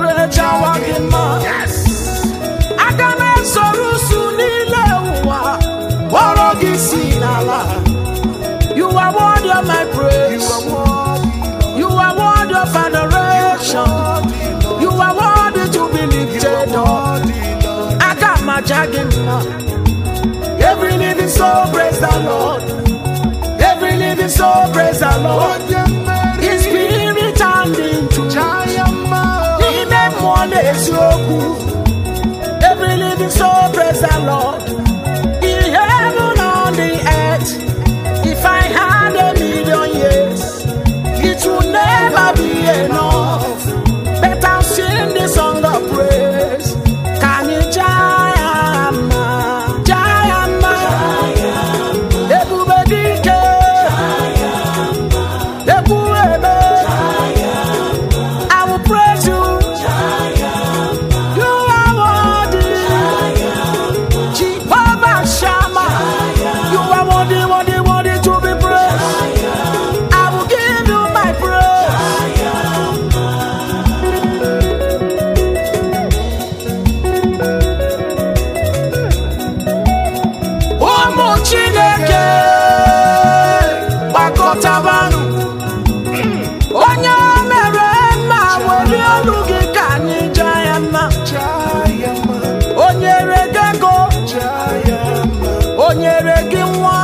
precha wagima. Agame sorusu nile uwa. Worogi sinala. You are worthy of my praise. You are worthy of adoration. You are worthy to be lifted up. Agama jagima. Every living soul praise the Lord. Every living soul praise the Lord. His spirit and into every living soul praise the Lord. In heaven on the earth, if I had 1,000,000 years, it would never be enough. But I'll sing the song of praise. Can you Jayama? Jayama. Ebubedike. Ebuebe. I will praise you. You are worthy. Jehovah Shammah. You are worthy, worthy, worthy to be praised. I will give you my praise. Ụmụ Chineke gbakọtabanụ. Onye mere mma were olu gị ka anyị jaa ya mma. O nyere gị ego, o nyere gị nwa,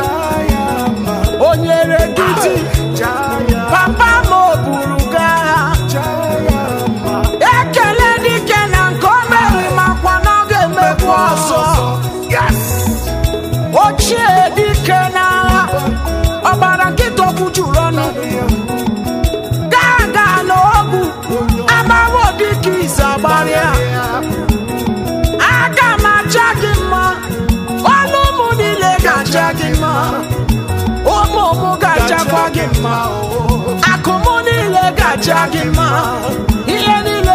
o nyere gị di. Papa m o buru gị agha. Ekele dike na nke o mere makwa na ọ ga-emekwa ọzọ. Ochie dike n'agha, ọbara nkịta okwu juru ọnụ. Gaga n'ogwu, amawo dike ise agbarịa. Aga m aja gị mma, ọnụ m niile ga-aja gị mma. Ụmụ m ga-ajakwa gị mma. Akụ m niile ga-aja gị mma. Ihe niile